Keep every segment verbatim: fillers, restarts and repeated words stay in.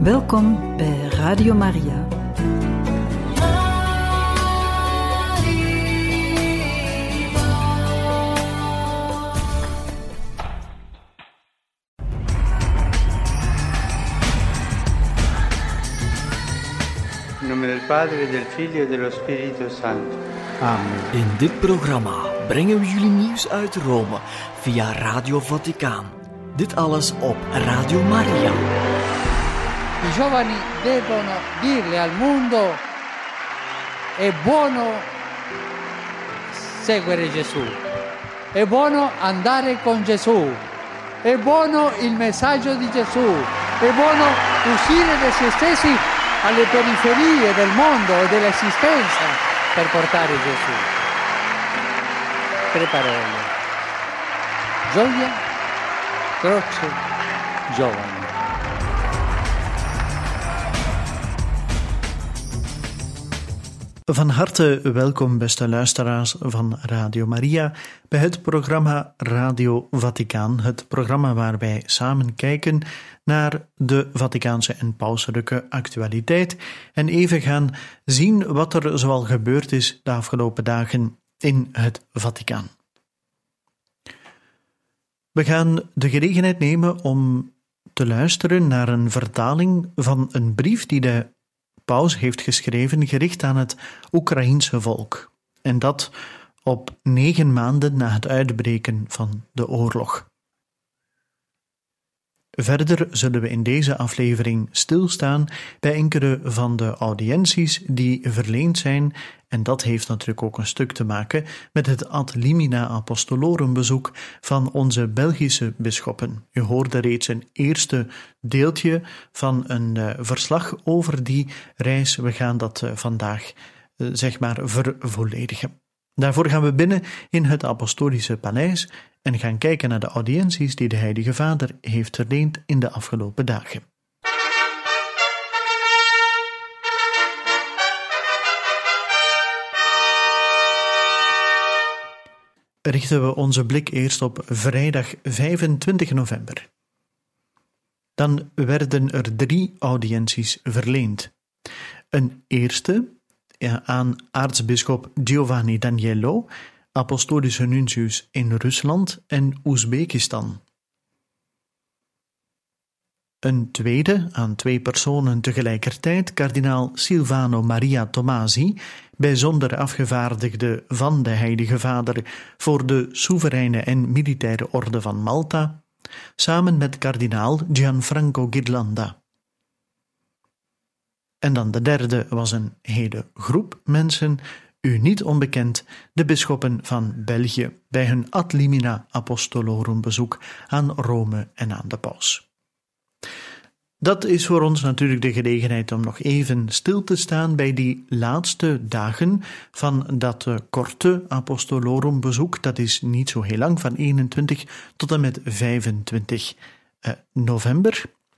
Welkom bij Radio Maria. In nome del Padre, del Figlio e dello Spirito Santo. Amen. In dit programma brengen we jullie nieuws uit Rome via Radio Vaticaan. Dit alles op Radio Maria. I giovani devono dirle al mondo: è buono seguire Gesù, è buono andare con Gesù, è buono il messaggio di Gesù, è buono uscire da se stessi alle periferie del mondo e dell'esistenza per portare Gesù. Tre parole: gioia, croce, giovani. Van harte welkom, beste luisteraars van Radio Maria, bij het programma Radio Vaticaan. Het programma waar wij samen kijken naar de Vaticaanse en pauselijke actualiteit en even gaan zien wat er zoal gebeurd is de afgelopen dagen in het Vaticaan. We gaan de gelegenheid nemen om te luisteren naar een vertaling van een brief die de paus heeft geschreven, gericht aan het Oekraïense volk. En dat op negen maanden na het uitbreken van de oorlog. Verder zullen we in deze aflevering stilstaan bij enkele van de audiënties die verleend zijn, en dat heeft natuurlijk ook een stuk te maken met het Ad Limina Apostolorum bezoek van onze Belgische bisschoppen. U hoorde reeds een eerste deeltje van een uh, verslag over die reis. We gaan dat uh, vandaag uh, zeg maar vervolledigen. Daarvoor gaan we binnen in het Apostolische Paleis en gaan kijken naar de audiënties die de Heilige Vader heeft verleend in de afgelopen dagen. Richten we onze blik eerst op vrijdag vijfentwintig november. Dan werden er drie audiënties verleend. Een eerste ja, aan aartsbisschop Giovanni Daniello, apostolische nuntius in Rusland en Oezbekistan. Een tweede aan twee personen tegelijkertijd, kardinaal Silvano Maria Tomasi, bijzonder afgevaardigde van de Heilige Vader voor de soevereine en militaire orde van Malta, samen met kardinaal Gianfranco Ghirlanda. En dan de derde was een hele groep mensen, u niet onbekend, de bisschoppen van België, bij hun Ad Limina Apostolorum bezoek aan Rome en aan de paus. Dat is voor ons natuurlijk de gelegenheid om nog even stil te staan bij die laatste dagen van dat uh, korte Apostolorum bezoek. Dat is niet zo heel lang, van eenentwintig tot en met vijfentwintig uh, november.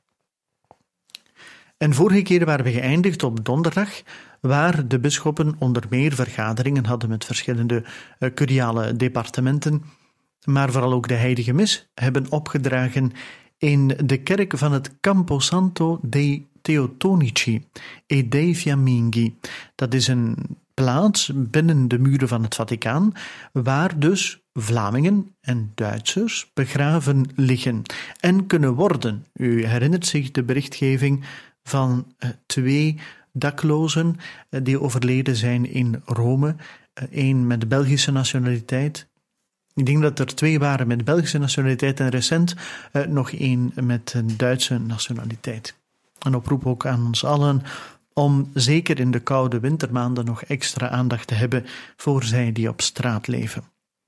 En vorige keer waren we geëindigd op donderdag, waar de bisschoppen onder meer vergaderingen hadden met verschillende uh, curiale departementen, maar vooral ook de heilige mis hebben opgedragen in de kerk van het Camposanto dei Teotonici e dei Fiamminghi. Dat is een plaats binnen de muren van het Vaticaan, waar dus Vlamingen en Duitsers begraven liggen en kunnen worden. U herinnert zich de berichtgeving van uh, twee daklozen uh, die overleden zijn in Rome. Eén uh, met de Belgische nationaliteit. Ik denk dat er twee waren met Belgische nationaliteit en recent uh, nog één met een Duitse nationaliteit. Een oproep ook aan ons allen om zeker in de koude wintermaanden nog extra aandacht te hebben voor zij die op straat leven.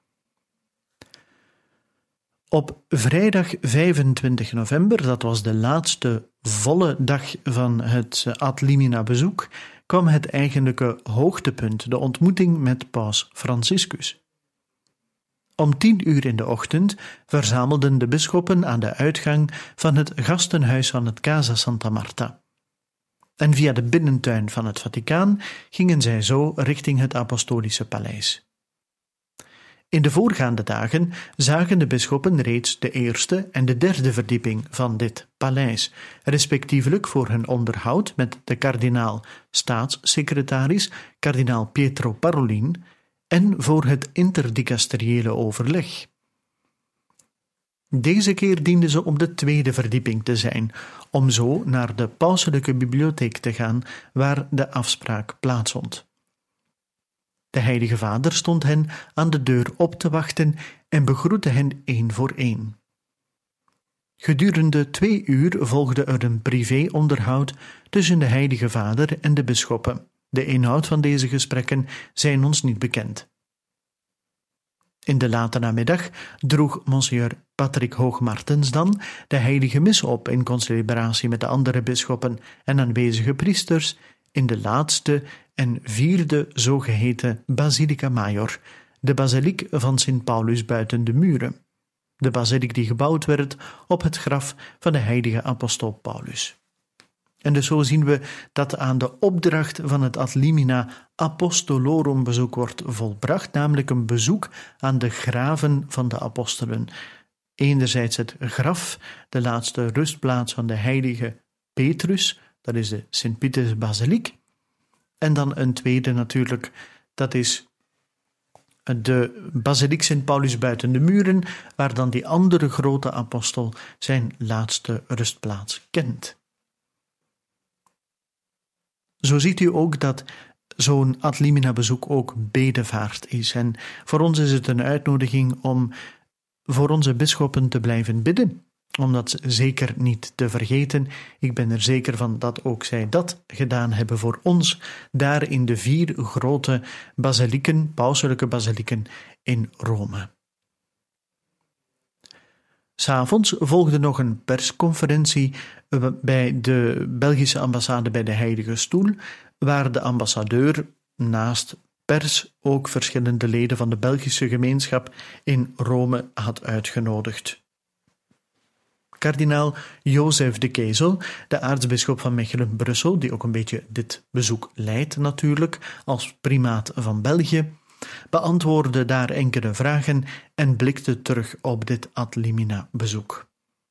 Op vrijdag vijfentwintig november, dat was de laatste volle dag van het Ad Limina bezoek, kwam het eigenlijke hoogtepunt, de ontmoeting met paus Franciscus. Om tien uur in de ochtend verzamelden de bisschoppen aan de uitgang van het gastenhuis van het Casa Santa Marta. En via de binnentuin van het Vaticaan gingen zij zo richting het Apostolische Paleis. In de voorgaande dagen zagen de bisschoppen reeds de eerste en de derde verdieping van dit paleis, respectievelijk voor hun onderhoud met de kardinaal staatssecretaris, kardinaal Pietro Parolin, en voor het interdicasteriële overleg. Deze keer dienden ze op de tweede verdieping te zijn, om zo naar de pauselijke bibliotheek te gaan, waar de afspraak plaatsvond. De Heilige Vader stond hen aan de deur op te wachten en begroette hen één voor één. Gedurende twee uur volgde er een privé-onderhoud tussen de Heilige Vader en de bisschoppen. De inhoud van deze gesprekken zijn ons niet bekend. In de late namiddag droeg Monseigneur Patrick Hoogmartens dan de heilige mis op in concelebratie met de andere bisschoppen en aanwezige priesters in de laatste en vierde zogeheten Basilica Major, de basiliek van Sint Paulus buiten de muren, de basiliek die gebouwd werd op het graf van de heilige apostel Paulus. En dus zo zien we dat aan de opdracht van het Ad Limina Apostolorum bezoek wordt volbracht, namelijk een bezoek aan de graven van de apostelen. Enerzijds het graf, de laatste rustplaats van de heilige Petrus, dat is de Sint-Pietersbasiliek. En dan een tweede natuurlijk, dat is de basiliek Sint Paulus buiten de muren, waar dan die andere grote apostel zijn laatste rustplaats kent. Zo ziet u ook dat zo'n Ad Limina bezoek ook bedevaart is. En voor ons is het een uitnodiging om voor onze bisschoppen te blijven bidden, om dat zeker niet te vergeten. Ik ben er zeker van dat ook zij dat gedaan hebben voor ons, daar in de vier grote basilieken, pauselijke basilieken in Rome. 'S Avonds volgde nog een persconferentie bij de Belgische ambassade bij de Heilige Stoel, waar de ambassadeur naast pers ook verschillende leden van de Belgische gemeenschap in Rome had uitgenodigd. Kardinaal Jozef de Kezel, de aartsbisschop van Mechelen-Brussel, die ook een beetje dit bezoek leidt natuurlijk, als primaat van België, beantwoordde daar enkele vragen en blikte terug op dit Ad Limina bezoek.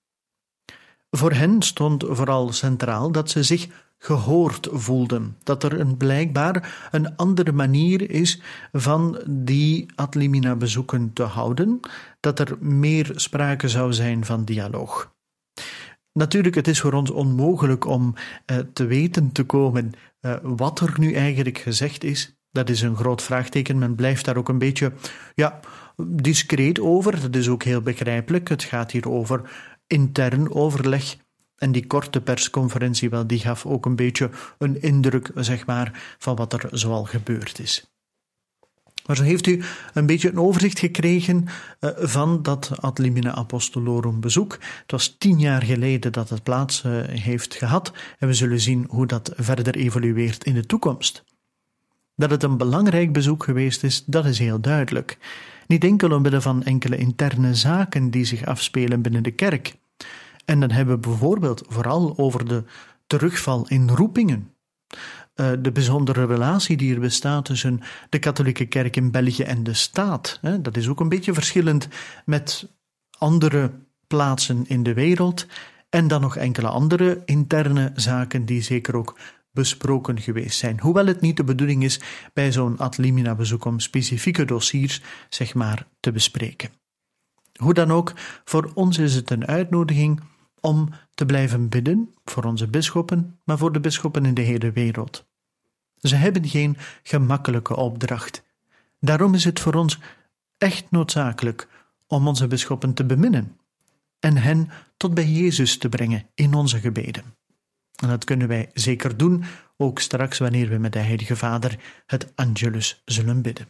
Voor hen stond vooral centraal dat ze zich gehoord voelden, dat er een blijkbaar een andere manier is van die Ad Limina bezoeken te houden, dat er meer sprake zou zijn van dialoog. Natuurlijk, het is voor ons onmogelijk om uh, te weten te komen uh, wat er nu eigenlijk gezegd is. Dat is een groot vraagteken. Men blijft daar ook een beetje ja, discreet over. Dat is ook heel begrijpelijk. Het gaat hier over intern overleg. En die korte persconferentie, wel, die gaf ook een beetje een indruk, zeg maar, van wat er zoal gebeurd is. Maar zo heeft u een beetje een overzicht gekregen uh, van dat Ad Limina Apostolorum bezoek. Het was tien jaar geleden dat het plaats uh, heeft gehad. En we zullen zien hoe dat verder evolueert in de toekomst. Dat het een belangrijk bezoek geweest is, dat is heel duidelijk. Niet enkel omwille van enkele interne zaken die zich afspelen binnen de kerk. En dan hebben we bijvoorbeeld vooral over de terugval in roepingen. Uh, de bijzondere relatie die er bestaat tussen de katholieke kerk in België en de staat. Hè. Dat is ook een beetje verschillend met andere plaatsen in de wereld. En dan nog enkele andere interne zaken die zeker ook besproken geweest zijn. Hoewel het niet de bedoeling is bij zo'n Ad Limina bezoek om specifieke dossiers, zeg maar, te bespreken. Hoe dan ook, voor ons is het een uitnodiging om te blijven bidden voor onze bisschoppen, maar voor de bisschoppen in de hele wereld. Ze hebben geen gemakkelijke opdracht. Daarom is het voor ons echt noodzakelijk om onze bisschoppen te beminnen en hen tot bij Jezus te brengen in onze gebeden. En dat kunnen wij zeker doen, ook straks wanneer we met de Heilige Vader het Angelus zullen bidden.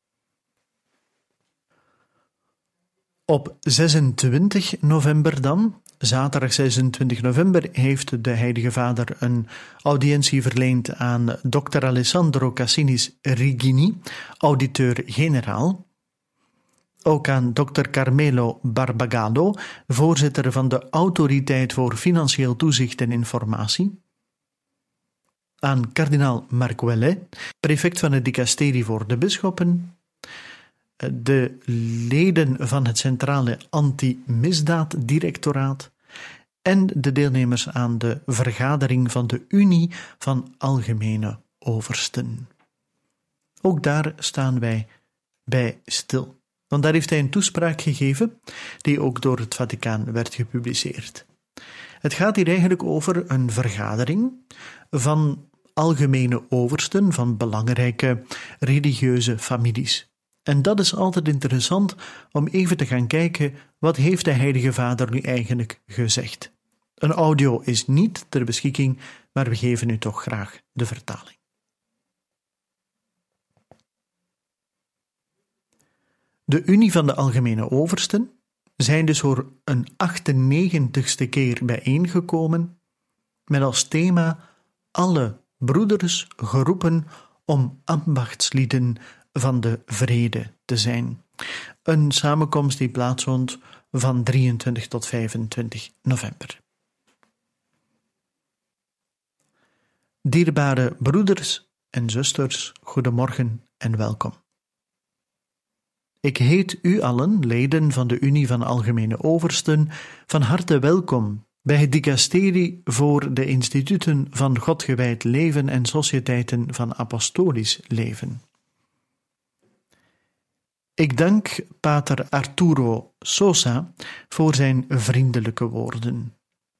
Op zesentwintig november dan, zaterdag zesentwintig november, heeft de Heilige Vader een audiëntie verleend aan dokter Alessandro Cassinis Rigini, auditeur-generaal. Ook aan dokter Carmelo Barbagallo, voorzitter van de Autoriteit voor Financieel Toezicht en Informatie. Aan kardinaal Marquelle, prefect van het dicasterie voor de bisschoppen. de leden van het Centrale Anti-Misdaaddirectoraat en de deelnemers aan de vergadering van de Unie van Algemene Oversten. Ook daar staan wij bij stil. Want daar heeft hij een toespraak gegeven die ook door het Vaticaan werd gepubliceerd. Het gaat hier eigenlijk over een vergadering van algemene oversten, van belangrijke religieuze families. En dat is altijd interessant om even te gaan kijken, wat heeft de Heilige Vader nu eigenlijk gezegd? Een audio is niet ter beschikking, maar we geven u toch graag de vertaling. De Unie van de Algemene Oversten zijn dus voor een achtennegentigste keer bijeengekomen met als thema alle broeders geroepen om ambachtslieden van de vrede te zijn. Een samenkomst die plaatsvond van drieëntwintig tot vijfentwintig november. Dierbare broeders en zusters, goedemorgen en welkom. Ik heet u allen, leden van de Unie van Algemene Oversten, van harte welkom bij het dicasterie voor de instituten van Godgewijd leven en sociëteiten van apostolisch leven. Ik dank pater Arturo Sosa voor zijn vriendelijke woorden.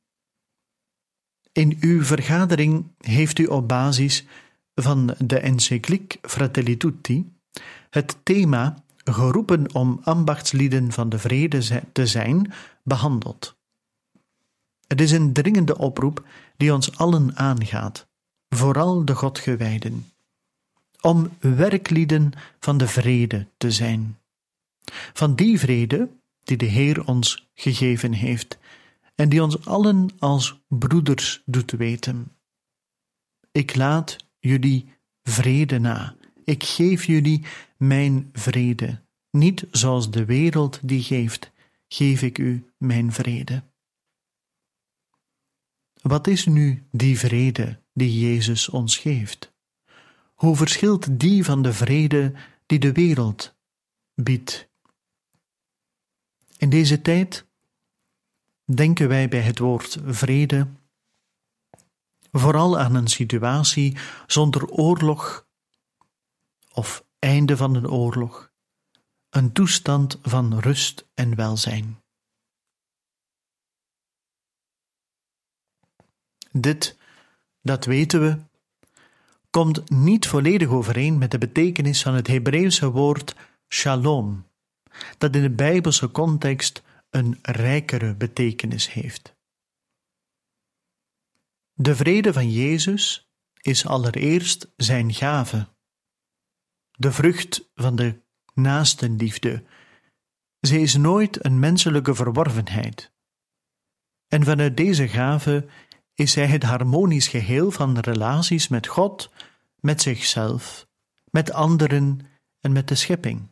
In uw vergadering heeft u op basis van de encycliek Fratelli Tutti het thema geroepen om ambachtslieden van de vrede te zijn behandeld. Het is een dringende oproep die ons allen aangaat, vooral de Godgewijden, om werklieden van de vrede te zijn. Van die vrede die de Heer ons gegeven heeft en die ons allen als broeders doet weten. Ik laat jullie vrede na. Ik geef jullie mijn vrede. Niet zoals de wereld die geeft, geef ik u mijn vrede. Wat is nu die vrede die Jezus ons geeft? Hoe verschilt die van de vrede die de wereld biedt? In deze tijd denken wij bij het woord vrede vooral aan een situatie zonder oorlog of einde van een oorlog, een toestand van rust en welzijn. Dit, dat weten we, komt niet volledig overeen met de betekenis van het Hebreeuwse woord shalom, dat in de Bijbelse context een rijkere betekenis heeft. De vrede van Jezus is allereerst zijn gave, de vrucht van de naastenliefde. Ze is nooit een menselijke verworvenheid. En vanuit deze gave is hij het harmonisch geheel van relaties met God, met zichzelf, met anderen en met de schepping.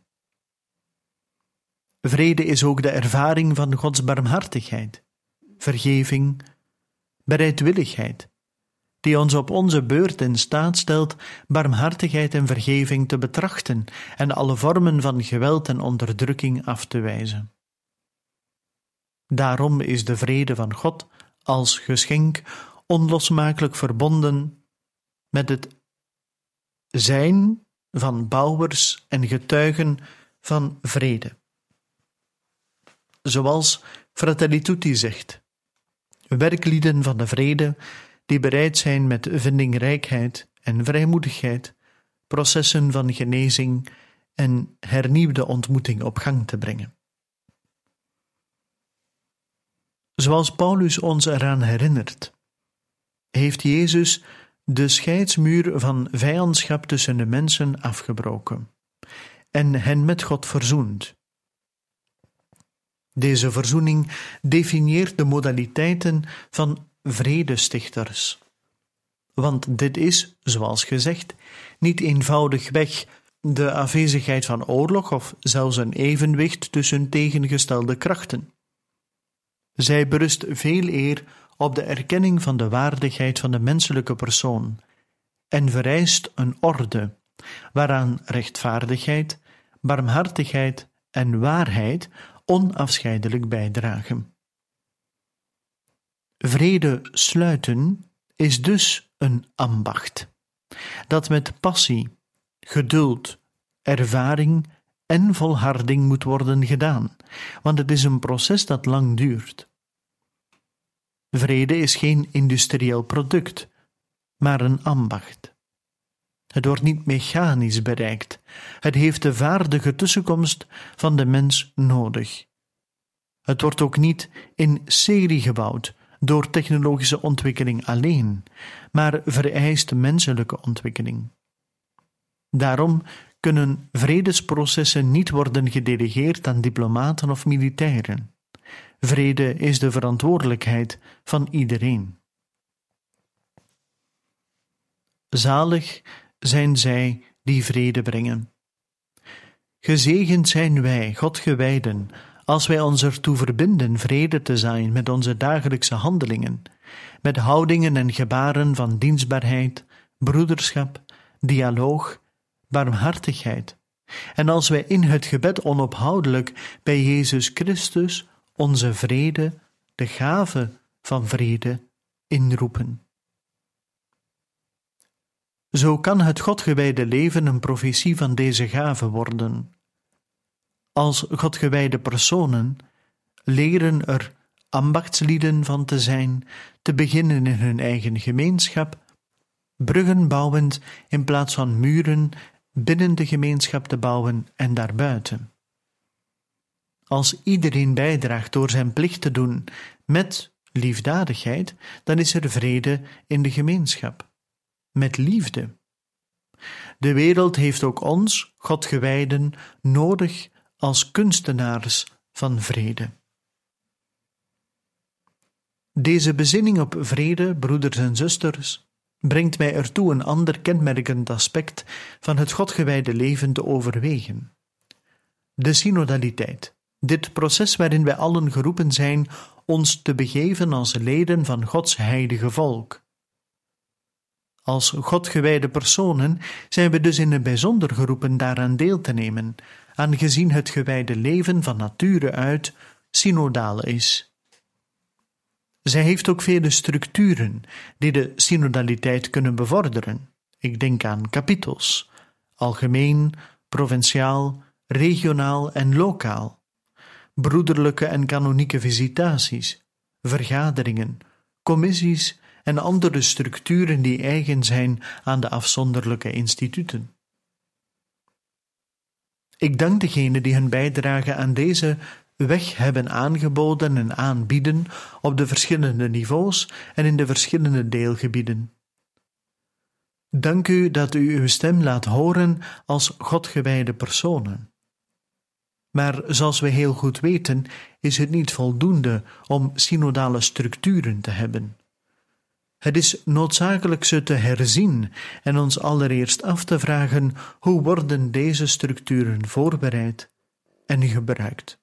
Vrede is ook de ervaring van Gods barmhartigheid, vergeving, bereidwilligheid, die ons op onze beurt in staat stelt barmhartigheid en vergeving te betrachten en alle vormen van geweld en onderdrukking af te wijzen. Daarom is de vrede van God als geschenk onlosmakelijk verbonden met het zijn van bouwers en getuigen van vrede. Zoals Fratelli Tutti zegt, werklieden van de vrede die bereid zijn met vindingrijkheid en vrijmoedigheid processen van genezing en hernieuwde ontmoeting op gang te brengen. Zoals Paulus ons eraan herinnert, heeft Jezus de scheidsmuur van vijandschap tussen de mensen afgebroken en hen met God verzoend. Deze verzoening definieert de modaliteiten van vredestichters. Want dit is, zoals gezegd, niet eenvoudigweg de afwezigheid van oorlog of zelfs een evenwicht tussen tegengestelde krachten. Zij berust veel eer op de erkenning van de waardigheid van de menselijke persoon en vereist een orde waaraan rechtvaardigheid, barmhartigheid en waarheid onafscheidelijk bijdragen. Vrede sluiten is dus een ambacht, dat met passie, geduld, ervaring en volharding moet worden gedaan, want het is een proces dat lang duurt. Vrede is geen industrieel product, maar een ambacht. Het wordt niet mechanisch bereikt. Het heeft de vaardige tussenkomst van de mens nodig. Het wordt ook niet in serie gebouwd door technologische ontwikkeling alleen, maar vereist menselijke ontwikkeling. Daarom kunnen vredesprocessen niet worden gedelegeerd aan diplomaten of militairen. Vrede is de verantwoordelijkheid van iedereen. Zalig zijn zij die vrede brengen. Gezegend zijn wij, Godgewijden, als wij ons ertoe verbinden vrede te zaaien met onze dagelijkse handelingen, met houdingen en gebaren van dienstbaarheid, broederschap, dialoog, barmhartigheid, en als wij in het gebed onophoudelijk bij Jezus Christus onze vrede, de gave van vrede, inroepen. Zo kan het Godgewijde leven een profetie van deze gave worden. Als Godgewijde personen leren er ambachtslieden van te zijn, te beginnen in hun eigen gemeenschap, bruggen bouwend in plaats van muren binnen de gemeenschap te bouwen en daarbuiten. Als iedereen bijdraagt door zijn plicht te doen met liefdadigheid, dan is er vrede in de gemeenschap, met liefde. De wereld heeft ook ons, Godgewijden, nodig als kunstenaars van vrede. Deze bezinning op vrede, broeders en zusters, brengt mij ertoe een ander kenmerkend aspect van het Godgewijde leven te overwegen. De synodaliteit, dit proces waarin wij allen geroepen zijn ons te begeven als leden van Gods heilige volk. Als Godgewijde personen zijn we dus in het bijzonder geroepen daaraan deel te nemen, aangezien het gewijde leven van nature uit synodaal is. Zij heeft ook vele structuren die de synodaliteit kunnen bevorderen. Ik denk aan kapitels, algemeen, provinciaal, regionaal en lokaal, broederlijke en kanonieke visitaties, vergaderingen, commissies en andere structuren die eigen zijn aan de afzonderlijke instituten. Ik dank degenen die hun bijdrage aan deze weg hebben aangeboden en aanbieden op de verschillende niveaus en in de verschillende deelgebieden. Dank u dat u uw stem laat horen als Godgewijde personen. Maar zoals we heel goed weten, is het niet voldoende om synodale structuren te hebben. Het is noodzakelijk ze te herzien en ons allereerst af te vragen hoe worden deze structuren voorbereid en gebruikt.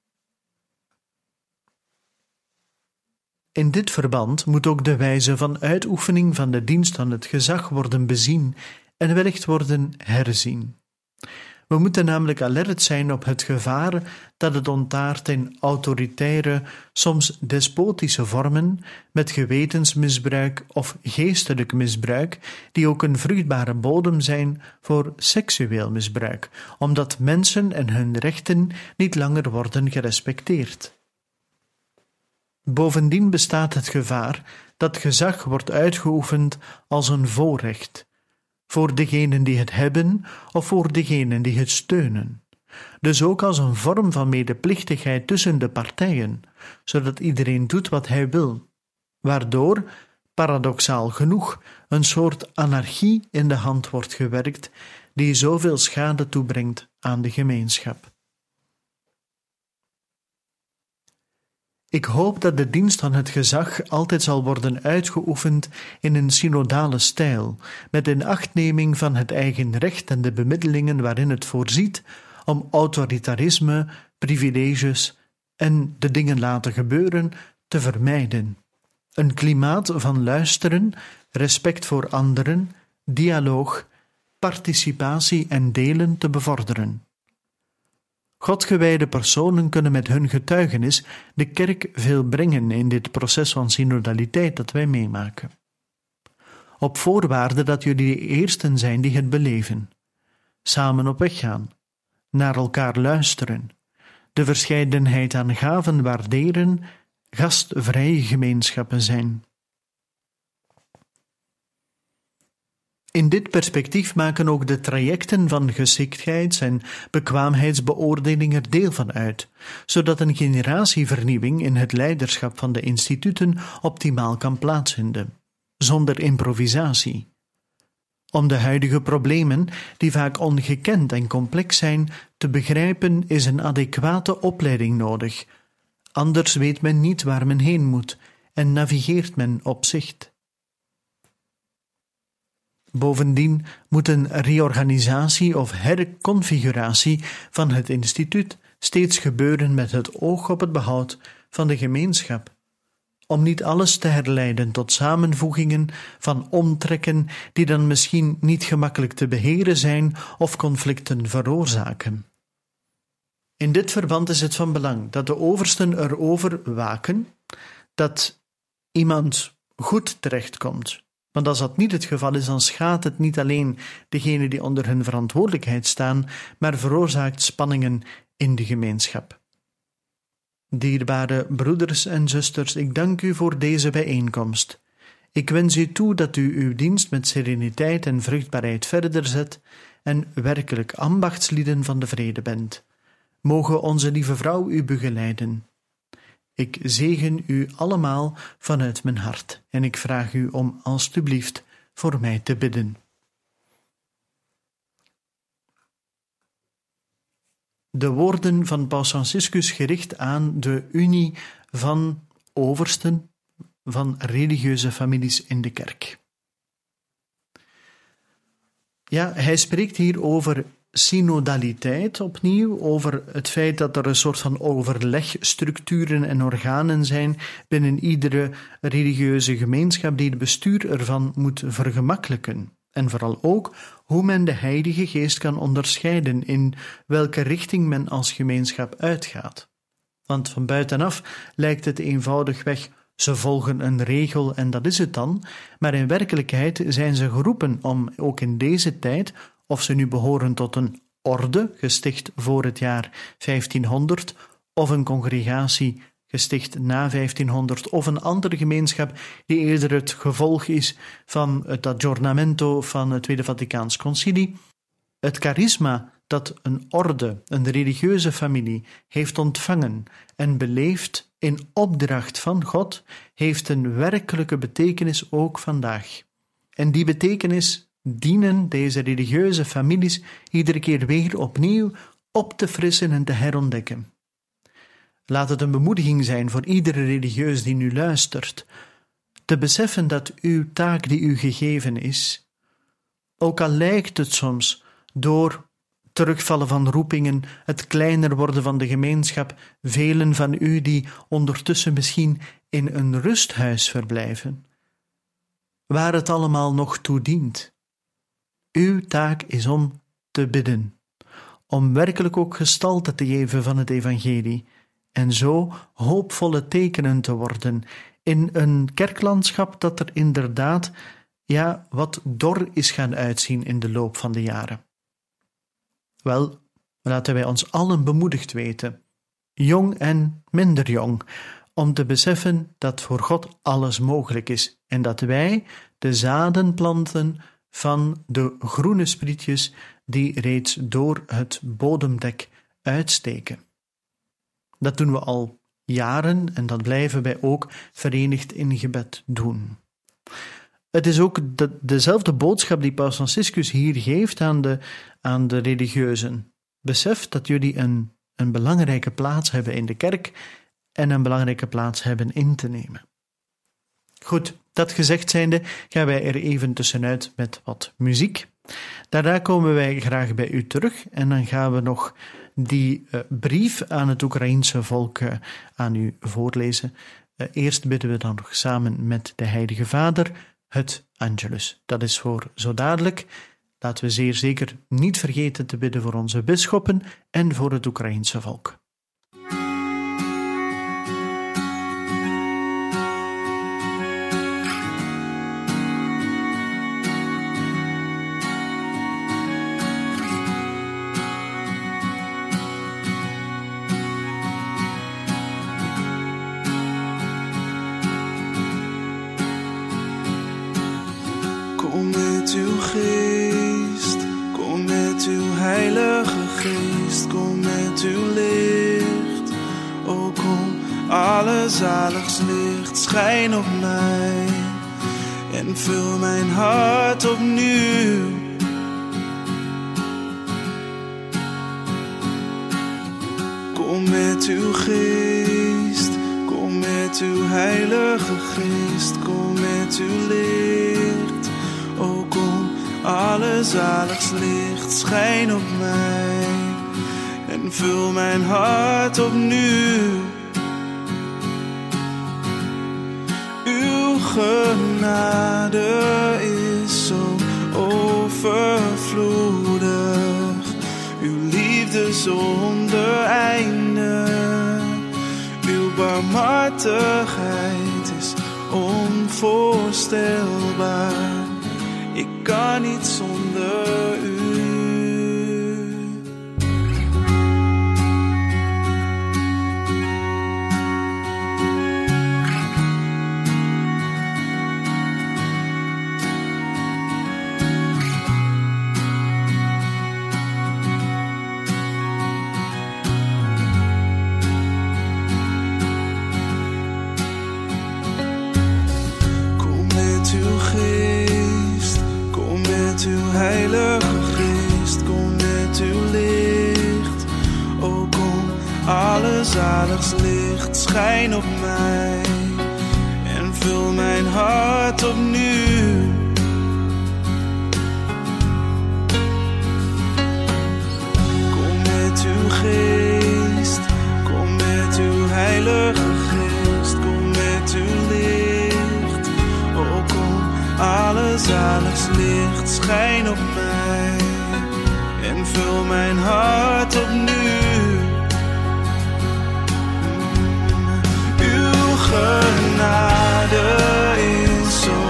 In dit verband moet ook de wijze van uitoefening van de dienst aan het gezag worden bezien en wellicht worden herzien. We moeten namelijk alert zijn op het gevaar dat het ontaart in autoritaire, soms despotische vormen met gewetensmisbruik of geestelijk misbruik, die ook een vruchtbare bodem zijn voor seksueel misbruik, omdat mensen en hun rechten niet langer worden gerespecteerd. Bovendien bestaat het gevaar dat gezag wordt uitgeoefend als een voorrecht, voor degenen die het hebben of voor degenen die het steunen, dus ook als een vorm van medeplichtigheid tussen de partijen, zodat iedereen doet wat hij wil, waardoor, paradoxaal genoeg, een soort anarchie in de hand wordt gewerkt die zoveel schade toebrengt aan de gemeenschap. Ik hoop dat de dienst van het gezag altijd zal worden uitgeoefend in een synodale stijl, met inachtneming van het eigen recht en de bemiddelingen waarin het voorziet om autoritarisme, privileges en de dingen laten gebeuren te vermijden. Een klimaat van luisteren, respect voor anderen, dialoog, participatie en delen te bevorderen. Godgewijde personen kunnen met hun getuigenis de kerk veel brengen in dit proces van synodaliteit dat wij meemaken. Op voorwaarde dat jullie de eersten zijn die het beleven. Samen op weg gaan, naar elkaar luisteren, de verscheidenheid aan gaven waarderen, gastvrije gemeenschappen zijn. In dit perspectief maken ook de trajecten van geschiktheids- en bekwaamheidsbeoordeling er deel van uit, zodat een generatievernieuwing in het leiderschap van de instituten optimaal kan plaatsvinden, zonder improvisatie. Om de huidige problemen, die vaak ongekend en complex zijn, te begrijpen is een adequate opleiding nodig. Anders weet men niet waar men heen moet en navigeert men op zicht. Bovendien moet een reorganisatie of herconfiguratie van het instituut steeds gebeuren met het oog op het behoud van de gemeenschap, om niet alles te herleiden tot samenvoegingen van omtrekken die dan misschien niet gemakkelijk te beheren zijn of conflicten veroorzaken. In dit verband is het van belang dat de oversten erover waken dat iemand goed terechtkomt. Want als dat niet het geval is, dan schaadt het niet alleen degenen die onder hun verantwoordelijkheid staan, maar veroorzaakt spanningen in de gemeenschap. Dierbare broeders en zusters, ik dank u voor deze bijeenkomst. Ik wens u toe dat u uw dienst met sereniteit en vruchtbaarheid verder zet en werkelijk ambachtslieden van de vrede bent. Mogen onze lieve vrouw u begeleiden. Ik zegen u allemaal vanuit mijn hart en ik vraag u om alstublieft voor mij te bidden. De woorden van Paus Franciscus gericht aan de unie van oversten, van religieuze families in de kerk. Ja, hij spreekt hier over synodaliteit opnieuw, over het feit dat er een soort van overlegstructuren en organen zijn binnen iedere religieuze gemeenschap die het bestuur ervan moet vergemakkelijken. En vooral ook hoe men de Heilige Geest kan onderscheiden in welke richting men als gemeenschap uitgaat. Want van buitenaf lijkt het eenvoudigweg, ze volgen een regel en dat is het dan, maar in werkelijkheid zijn ze geroepen om ook in deze tijd, of ze nu behoren tot een orde, gesticht voor het jaar vijftienhonderd, of een congregatie gesticht na vijftienhonderd, of een andere gemeenschap die eerder het gevolg is van het aggiornamento van het Tweede Vaticaans Concilie. Het charisma dat een orde, een religieuze familie, heeft ontvangen en beleefd in opdracht van God, heeft een werkelijke betekenis ook vandaag. En die betekenis dienen deze religieuze families iedere keer weer opnieuw op te frissen en te herontdekken. Laat het een bemoediging zijn voor iedere religieus die nu luistert, te beseffen dat uw taak die u gegeven is, ook al lijkt het soms door terugvallen van roepingen, het kleiner worden van de gemeenschap, velen van u die ondertussen misschien in een rusthuis verblijven, waar het allemaal nog toe dient. Uw taak is om te bidden, om werkelijk ook gestalte te geven van het evangelie en zo hoopvolle tekenen te worden in een kerklandschap dat er inderdaad ja, wat dor is gaan uitzien in de loop van de jaren. Wel, laten wij ons allen bemoedigd weten, jong en minder jong, om te beseffen dat voor God alles mogelijk is en dat wij de zaden planten van de groene sprietjes die reeds door het bodemdek uitsteken. Dat doen we al jaren en dat blijven wij ook verenigd in gebed doen. Het is ook de, dezelfde boodschap die Paus Franciscus hier geeft aan de, aan de religieuzen. Besef dat jullie een, een belangrijke plaats hebben in de kerk en een belangrijke plaats hebben in te nemen. Goed, dat gezegd zijnde gaan wij er even tussenuit met wat muziek. Daarna komen wij graag bij u terug en dan gaan we nog die uh, brief aan het Oekraïense volk uh, aan u voorlezen. Uh, eerst bidden we dan nog samen met de Heilige Vader het Angelus. Dat is voor zo dadelijk. laten we zeer zeker niet vergeten te bidden voor onze bisschoppen en voor het Oekraïense volk. Kom met uw geest, kom met uw heilige geest, kom met uw licht. O kom, alle zaligslicht, schijn op mij en vul mijn hart opnieuw. Kom met uw geest, kom met uw heilige geest, kom met uw licht. O kom, alle zaligslicht, schijn op mij en vul mijn hart opnieuw. Uw genade is zo overvloedig, uw liefde zonder einde, uw barmhartigheid is onvoorstelbaar. Ik kan niet zonder u. Kom met uw geest, kom met uw heilige geest, kom met uw licht. O kom, alle zaligslicht, schijn op mij en vul mijn hart opnieuw. Kom met uw geest, kom met uw heilige geest, kom met uw licht. O kom, alle zaligslicht, schijn op mij en vul mijn hart opnieuw. Uw genade is zo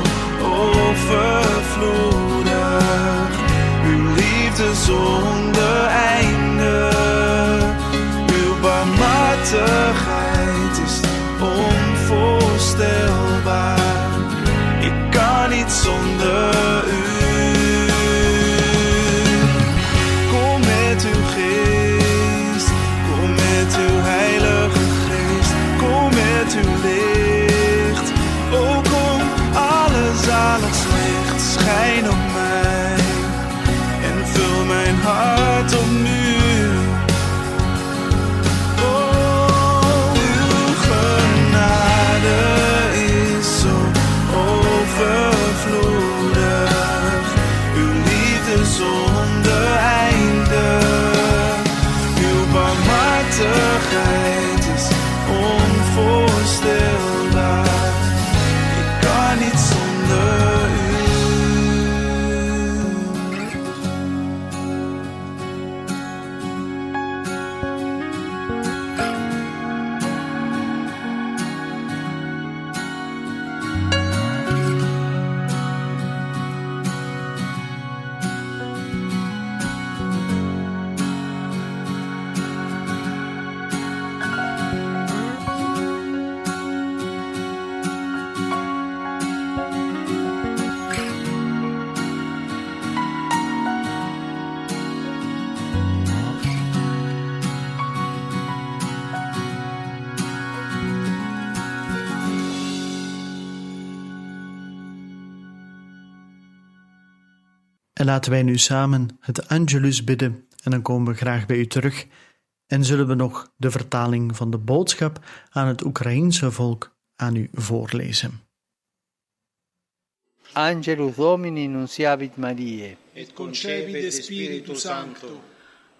overvloedig, uw liefde zonder einde, uw barmhartigheid is onvoorstelbaar. Ik kan niet zonder u. Kom met uw geest, kom met uw heilige geest, kom met uw licht. O kom, alle zaligslicht, schijn op mij en vul mijn hart opnieuw. Oh, uw genade is zo overvloedig, uw liefde zonder einde, uw barmhartigheid is onvoorstelbaar. Ik kan niet zonder u. En laten wij nu samen het Angelus bidden en dan komen we graag bij u terug en zullen we nog de vertaling van de boodschap aan het Oekraïense volk aan u voorlezen. Angelus Domini nunciavit Mariae. Et concepit de Spiritu Sancto.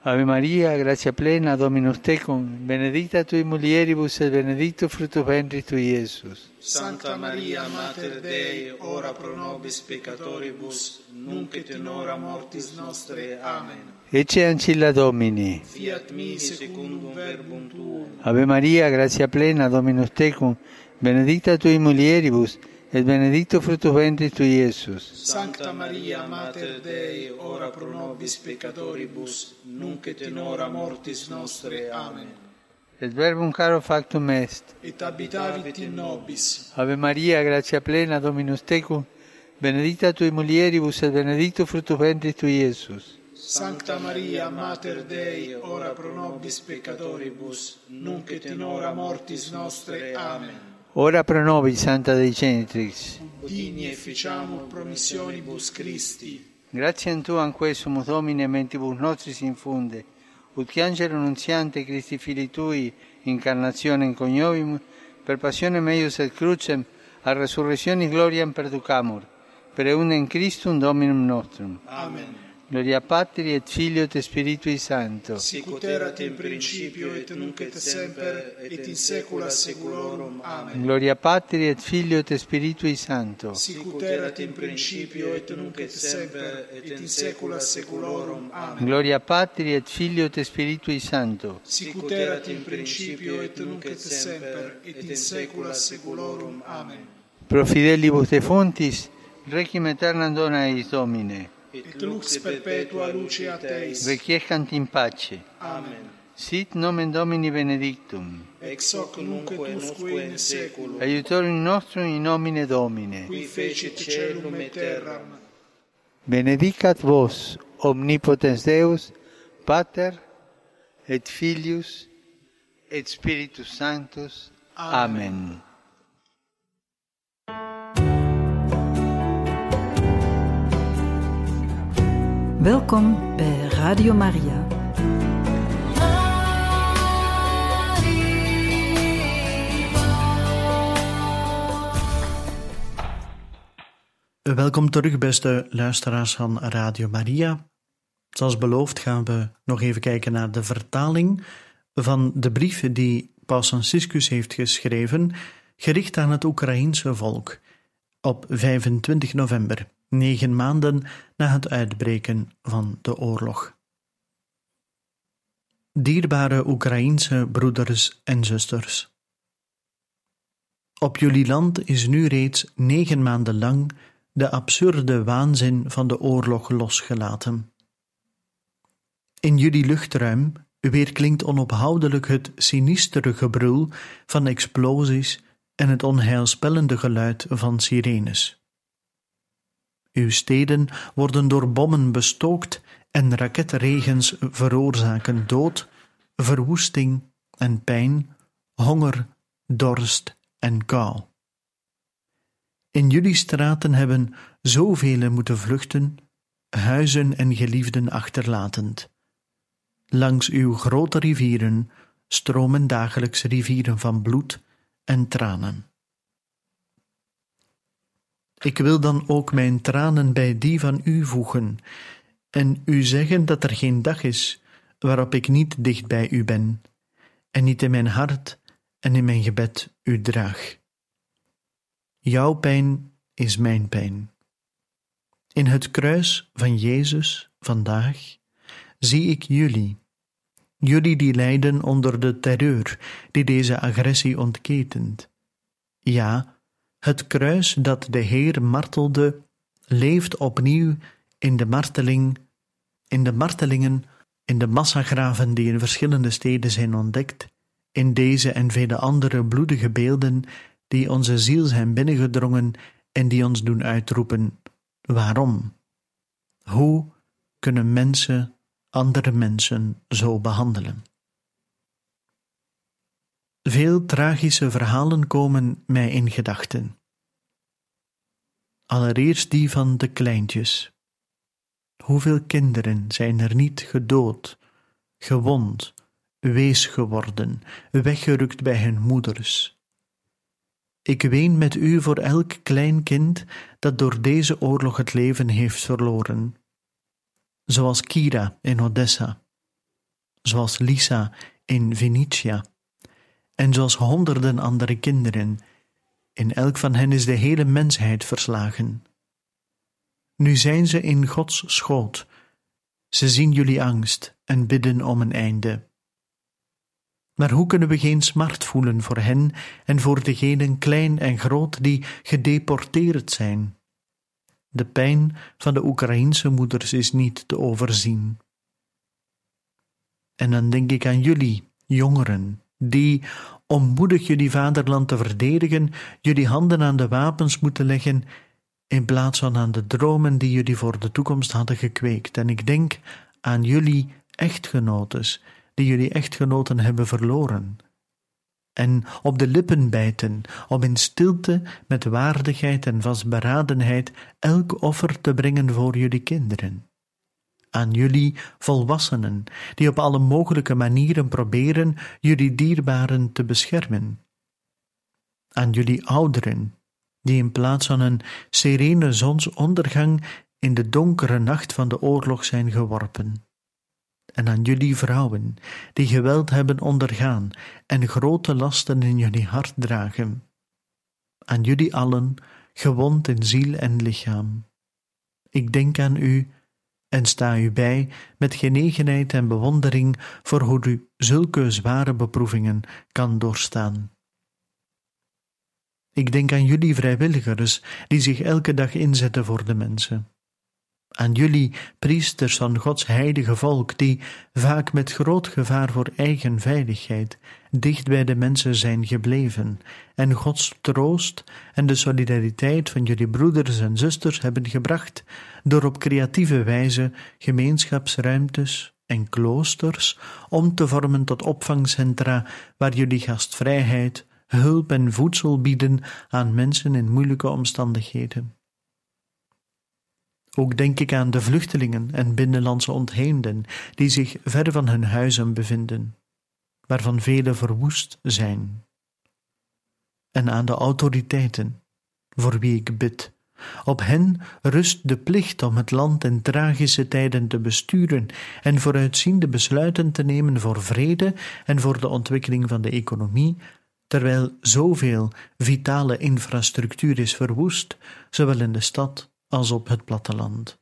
Ave Maria, grazia plena, Dominus tecum, benedicta tui mulieribus et benedictus fructus ventris tui, Iesus. Santa Maria, Mater Dei, ora pro nobis peccatoribus, nunc et in hora mortis nostre. Amen. Ecce ancilla Domini. Fiat mi secundum verbum tuum. Ave Maria, grazia plena, Dominus tecum, benedicta tui mulieribus, et benedictus fructus ventris tui, Iesus. Santa Maria, Mater Dei, ora pro nobis peccatoribus, nunc et in hora mortis nostre. Amen. Et verbum caro factum est. Et habitavit in nobis. Ave Maria, grazia plena, Dominus tecum, benedicta tui mulieribus, et benedictus fructus ventris tui, Iesus. Sancta Maria, Mater Dei, ora pro nobis peccatoribus, nunc et in hora mortis nostre. Amen. Ora pro nobis, Santa Dei Genitrix. Udini e ficiamur promissionibus Christi. Gratiam Tuam quesumus, Domine, mentibus nostris infunde, ut che angelo nunziante Christi Filii Tui, incarnationem coniovimus, per passionem eius et crucem, a resurrectionis gloriam perducamur, per eundem Christum Dominum nostrum. Amen. Gloria Patri et Filio et Spiritui Sancto. Sicut erat in principio et nunc et semper et in saecula saeculorum. Amen. Gloria Patri et Filio et Spiritui Sancto. Sicut erat in principio et nunc et semper et in saecula saeculorum. Amen. Gloria Patri et Filio et Spiritui Sancto. Sicut erat in principio et nunc et semper et in saecula saeculorum. Amen. Pro fidelibus defuntis, requiem aeternam dona eis Domine. Et lux perpetua luce a Teis. Requiescant in pace. Amen. Sit nomen Domini benedictum. Ex hoc nunc et usque in saeculum. Aiutorium nostrum in nomine Domine. Qui fecit caelum et terram. Benedicat vos, omnipotens Deus, Pater, et Filius, et Spiritus Sanctus. Amen. Amen. Welkom bij Radio Maria. Welkom terug, beste luisteraars van Radio Maria. Zoals beloofd gaan we nog even kijken naar de vertaling van de brief die Paus Franciscus heeft geschreven, gericht aan het Oekraïense volk, op vijfentwintig november. Negen maanden na het uitbreken van de oorlog. Dierbare Oekraïense broeders en zusters. Op jullie land is nu reeds negen maanden lang de absurde waanzin van de oorlog losgelaten. In jullie luchtruim weerklinkt onophoudelijk het sinistere gebrul van explosies en het onheilspellende geluid van sirenes. Uw steden worden door bommen bestookt en raketregens veroorzaken dood, verwoesting en pijn, honger, dorst en kou. In jullie straten hebben zoveel moeten vluchten, huizen en geliefden achterlatend. Langs uw grote rivieren stromen dagelijks rivieren van bloed en tranen. Ik wil dan ook mijn tranen bij die van u voegen en u zeggen dat er geen dag is waarop ik niet dicht bij u ben en niet in mijn hart en in mijn gebed u draag. Jouw pijn is mijn pijn. In het kruis van Jezus vandaag zie ik jullie, jullie die lijden onder de terreur die deze agressie ontketent. Ja, het kruis dat de Heer martelde, leeft opnieuw in de marteling, in de martelingen, in de massagraven die in verschillende steden zijn ontdekt, in deze en vele andere bloedige beelden die onze ziel zijn binnengedrongen en die ons doen uitroepen: waarom? Hoe kunnen mensen andere mensen zo behandelen? Veel tragische verhalen komen mij in gedachten. Allereerst die van de kleintjes. Hoeveel kinderen zijn er niet gedood, gewond, wees geworden, weggerukt bij hun moeders? Ik ween met u voor elk klein kind dat door deze oorlog het leven heeft verloren. Zoals Kira in Odessa, zoals Lisa in Venetia, en zoals honderden andere kinderen. In elk van hen is de hele mensheid verslagen. Nu zijn ze in Gods schoot. Ze zien jullie angst en bidden om een einde. Maar hoe kunnen we geen smart voelen voor hen en voor degenen klein en groot die gedeporteerd zijn? De pijn van de Oekraïense moeders is niet te overzien. En dan denk ik aan jullie, jongeren, die, om moedig jullie vaderland te verdedigen, jullie handen aan de wapens moeten leggen, in plaats van aan de dromen die jullie voor de toekomst hadden gekweekt. En ik denk aan jullie echtgenotes, die jullie echtgenoten hebben verloren. En op de lippen bijten, om in stilte, met waardigheid en vastberadenheid, elk offer te brengen voor jullie kinderen. Aan jullie volwassenen, die op alle mogelijke manieren proberen jullie dierbaren te beschermen. Aan jullie ouderen, die in plaats van een serene zonsondergang in de donkere nacht van de oorlog zijn geworpen. En aan jullie vrouwen, die geweld hebben ondergaan en grote lasten in jullie hart dragen. Aan jullie allen, gewond in ziel en lichaam. Ik denk aan u en sta u bij met genegenheid en bewondering voor hoe u zulke zware beproevingen kan doorstaan. Ik denk aan jullie vrijwilligers die zich elke dag inzetten voor de mensen. Aan jullie priesters van Gods heilige volk die, vaak met groot gevaar voor eigen veiligheid, dicht bij de mensen zijn gebleven en Gods troost en de solidariteit van jullie broeders en zusters hebben gebracht door op creatieve wijze gemeenschapsruimtes en kloosters om te vormen tot opvangcentra waar jullie gastvrijheid, hulp en voedsel bieden aan mensen in moeilijke omstandigheden. Ook denk ik aan de vluchtelingen en binnenlandse ontheemden die zich ver van hun huizen bevinden, waarvan vele verwoest zijn. En aan de autoriteiten, voor wie ik bid. Op hen rust de plicht om het land in tragische tijden te besturen en vooruitziende besluiten te nemen voor vrede en voor de ontwikkeling van de economie, terwijl zoveel vitale infrastructuur is verwoest, zowel in de stad als op het platteland.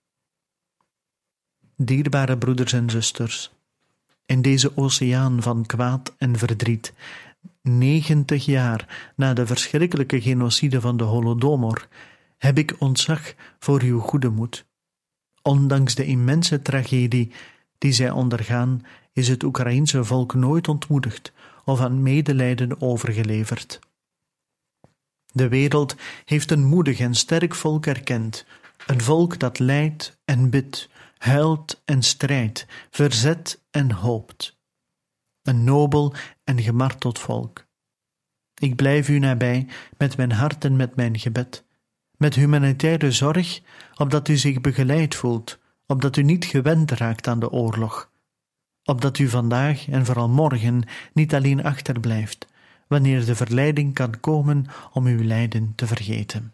Dierbare broeders en zusters, in deze oceaan van kwaad en verdriet, negentig jaar na de verschrikkelijke genocide van de Holodomor, heb ik ontzag voor uw goede moed. Ondanks de immense tragedie die zij ondergaan, is het Oekraïense volk nooit ontmoedigd of aan medelijden overgeleverd. De wereld heeft een moedig en sterk volk erkend, een volk dat lijdt en bidt, huilt en strijdt, verzet en hoopt. Een nobel en gemarteld volk. Ik blijf u nabij met mijn hart en met mijn gebed, met humanitaire zorg, opdat u zich begeleid voelt, opdat u niet gewend raakt aan de oorlog, opdat u vandaag en vooral morgen niet alleen achterblijft, wanneer de verleiding kan komen om uw lijden te vergeten.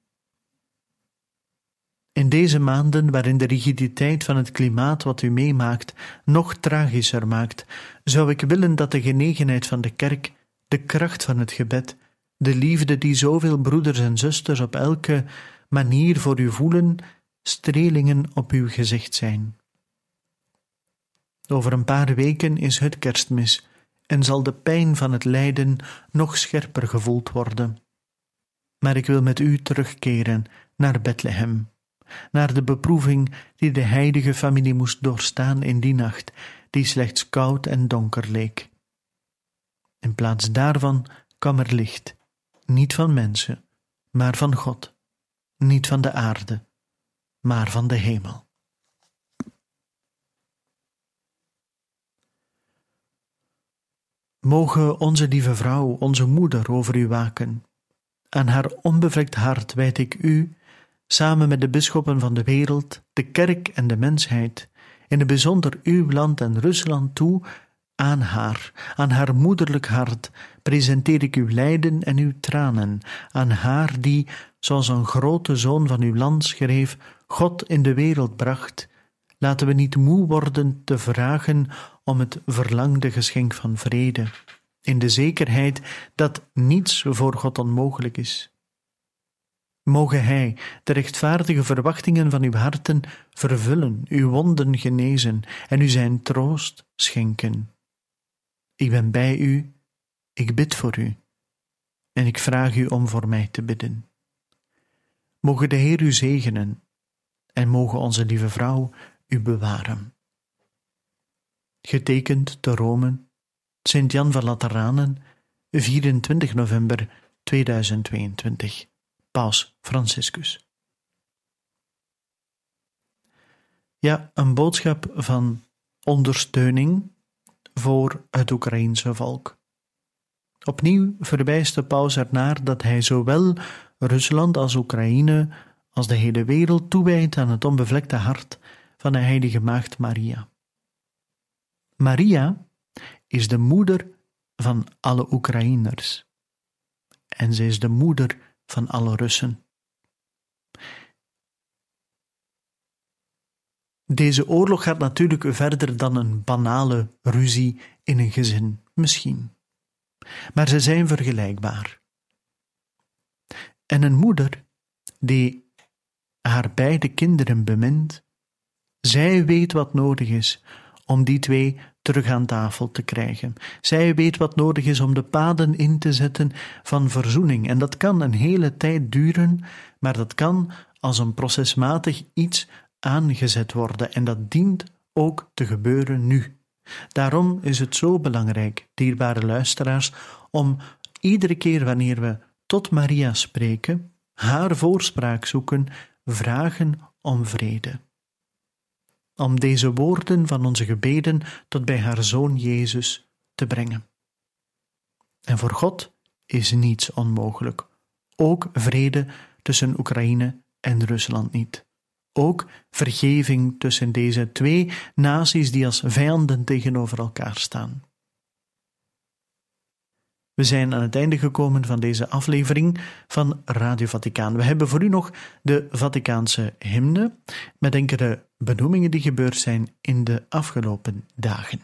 In deze maanden waarin de rigiditeit van het klimaat wat u meemaakt nog tragischer maakt, zou ik willen dat de genegenheid van de kerk, de kracht van het gebed, de liefde die zoveel broeders en zusters op elke manier voor u voelen, strelingen op uw gezicht zijn. Over een paar weken is het Kerstmis en zal de pijn van het lijden nog scherper gevoeld worden. Maar ik wil met u terugkeren naar Bethlehem, naar de beproeving die de heilige familie moest doorstaan in die nacht, die slechts koud en donker leek. In plaats daarvan kwam er licht, niet van mensen, maar van God, niet van de aarde, maar van de hemel. Moge onze lieve vrouw, onze moeder, over u waken. Aan haar onbevlekt hart wijd ik u, samen met de bisschoppen van de wereld, de kerk en de mensheid, in het bijzonder uw land en Rusland toe, aan haar, aan haar moederlijk hart, presenteer ik uw lijden en uw tranen, aan haar die, zoals een grote zoon van uw land schreef, God in de wereld bracht, laten we niet moe worden te vragen om het verlangde geschenk van vrede, in de zekerheid dat niets voor God onmogelijk is. Moge Hij de rechtvaardige verwachtingen van uw harten vervullen, uw wonden genezen en u zijn troost schenken. Ik ben bij u, ik bid voor u en ik vraag u om voor mij te bidden. Moge de Heer u zegenen en moge onze lieve vrouw u bewaren. Getekend te Rome, Sint Jan van Lateranen, vierentwintig november tweeduizend tweeëntwintig, Paus Franciscus. Ja, een boodschap van ondersteuning voor het Oekraïense volk. Opnieuw verwijst de paus ernaar dat hij zowel Rusland als Oekraïne als de hele wereld toewijdt aan het onbevlekte hart van de heilige maagd Maria. Maria is de moeder van alle Oekraïners en ze is de moeder van alle Russen. Deze oorlog gaat natuurlijk verder dan een banale ruzie in een gezin, misschien. Maar ze zijn vergelijkbaar. En een moeder die haar beide kinderen bemint, zij weet wat nodig is om die twee terug aan tafel te krijgen. Zij weet wat nodig is om de paden in te zetten van verzoening. En dat kan een hele tijd duren, maar dat kan als een procesmatig iets aangezet worden. En dat dient ook te gebeuren nu. Daarom is het zo belangrijk, dierbare luisteraars, om iedere keer wanneer we tot Maria spreken, haar voorspraak zoeken, vragen om vrede. Om deze woorden van onze gebeden tot bij haar Zoon Jezus te brengen. En voor God is niets onmogelijk. Ook vrede tussen Oekraïne en Rusland niet. Ook vergeving tussen deze twee naties die als vijanden tegenover elkaar staan. We zijn aan het einde gekomen van deze aflevering van Radio Vaticaan. We hebben voor u nog de Vaticaanse hymne met enkele benoemingen die gebeurd zijn in de afgelopen dagen.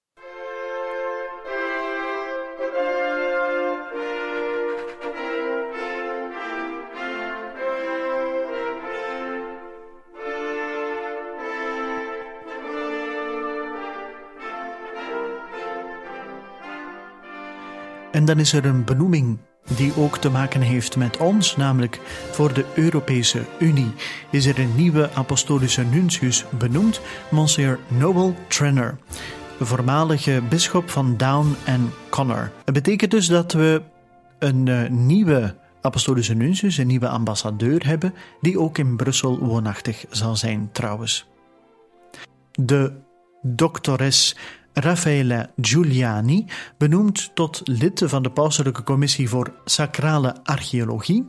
En dan is er een benoeming die ook te maken heeft met ons, namelijk voor de Europese Unie is er een nieuwe apostolische nuntius benoemd, Monsieur Noel Trenner, de voormalige bisschop van Down en Connor. Het betekent dus dat we een uh, nieuwe apostolische nuntius, een nieuwe ambassadeur hebben, die ook in Brussel woonachtig zal zijn trouwens. De doctores Raffaella Giuliani, benoemd tot lid van de Pauselijke Commissie voor Sacrale Archeologie.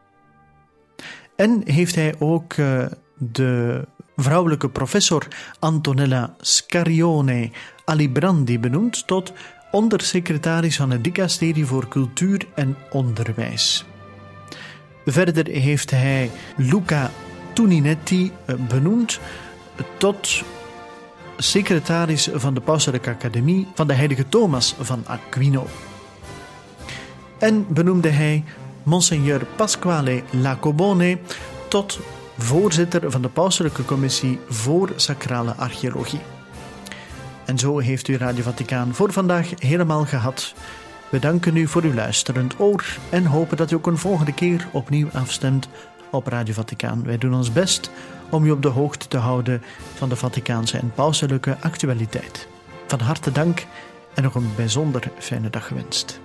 En heeft hij ook uh, de vrouwelijke professor Antonella Scarione Alibrandi benoemd tot ondersecretaris van het dicasterie voor cultuur en onderwijs. Verder heeft hij Luca Tuninetti benoemd tot secretaris van de Pauselijke Academie van de heilige Thomas van Aquino. En benoemde hij Monseigneur Pasquale Lacobone tot voorzitter van de Pauselijke Commissie voor Sacrale Archeologie. En zo heeft u Radio Vaticaan voor vandaag helemaal gehad. We danken u voor uw luisterend oor en hopen dat u ook een volgende keer opnieuw afstemt op Radio Vaticaan. Wij doen ons best om u op de hoogte te houden van de Vaticaanse en pauselijke actualiteit. Van harte dank en nog een bijzonder fijne dag gewenst.